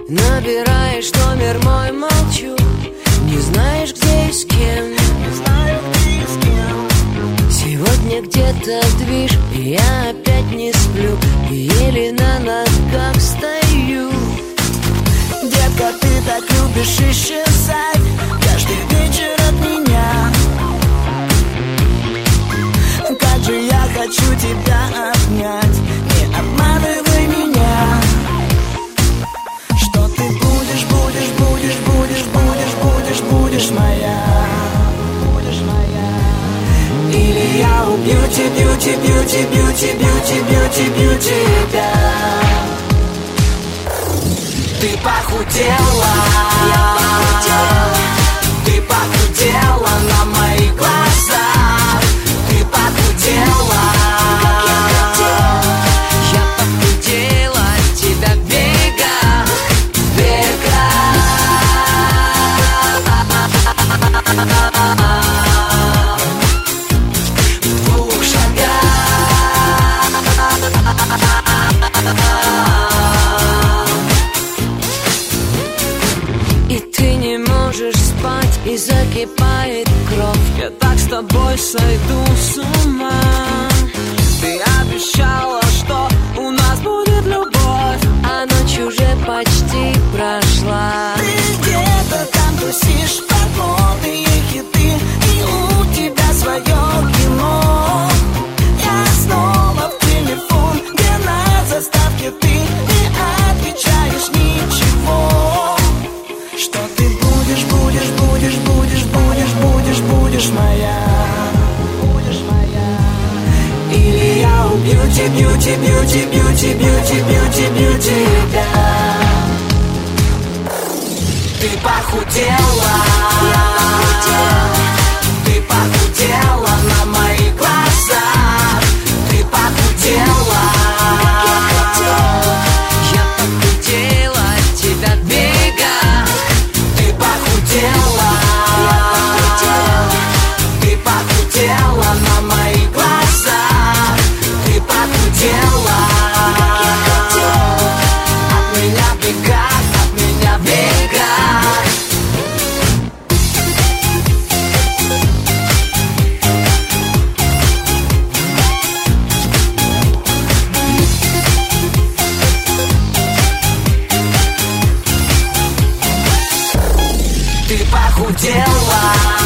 Набираешь номер мой, молчу. Не знаешь, где и с кем. Сегодня где-то движ, и я опять не сплю, и еле на ногах стою. Детка, ты так любишь исчезать каждый вечер от меня. Как же я хочу тебя обнять, не обманывай меня. Что ты будешь, будешь, будешь, будешь, будешь, будешь, будешь моя. Или я убью тебя, тебя, тебя, тебя, тебя. Ты похудела, я похудела. Ты похудела на моих глазах. Ты похудела, я похудела от тебя в бегах, в двух шагах. И ты не можешь спать, и закипает кровь. Я так с тобой сойду с ума. Ты обещала, что у нас будет любовь, а ночь уже почти прошла. Ты где-то там тусишь под модные хиты, и у тебя свое кино. Я снова в телефон, где на заставке ты не отвечаешь ничего. Что ты будешь, будешь, будешь, будешь, будешь, будешь, будешь моя. Или я убью тебя, тебя, тебя, тебя, тебя, тебя, тебя. Ты похудела, я похудела. Ты похудела на моих глазах. Ты похудела, я похудела от тебя в бегах. Ты похудела, ты похудела на моих глазах. Ты похудела, от меня в бегах, от меня в бегах. Ты похудела.